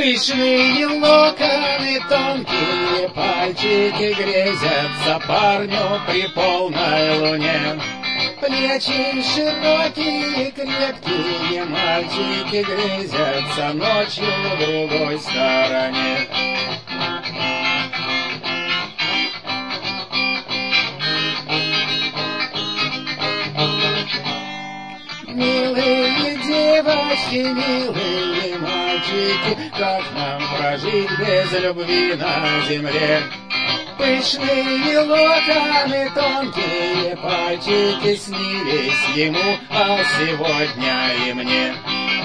Пышные локоны, тонкие пальчики грезятся парню при полной луне. Плечи широкие, крепкие, мальчики грезятся ночью в другой стороне. Милые девочки, милые мальчики, как нам прожить без любви на земле? Пышные локоны, тонкие пальчики снились ему, а сегодня и мне.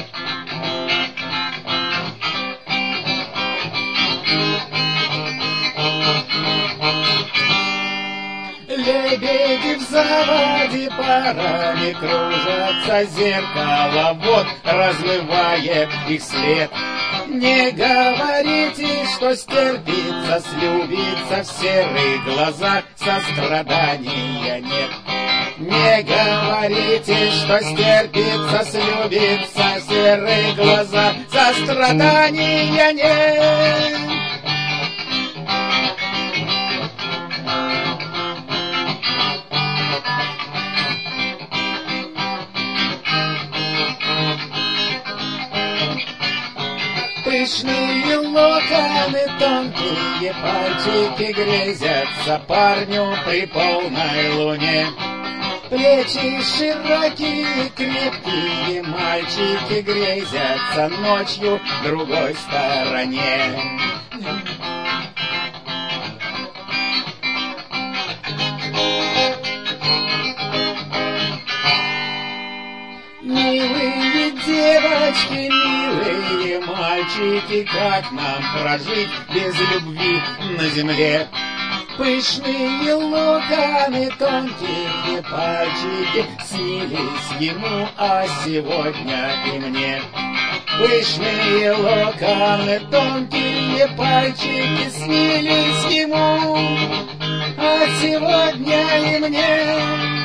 Лебеди в заводе парами кружатся, зеркало вот размывает их след. Не говорите, что стерпится, слюбится, в серых глазах сострадания нет. Не говорите, что стерпится, слюбится, в серых глазах сострадания нет. Пышные локоны, тонкие пальчики грезятся парню при полной луне. Плечи широкие, крепкие, мальчики грезятся ночью в другой стороне. Милые девочки, милые мальчики, как нам прожить без любви на земле? Пышные локоны, тонкие пальчики снились ему, а сегодня и мне. Пышные локоны, тонкие пальчики снились ему, а сегодня и мне.